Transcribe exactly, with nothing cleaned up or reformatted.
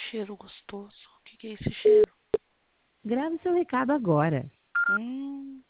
cheiro gostoso. O que, que é esse cheiro? Grave seu recado agora. Hum,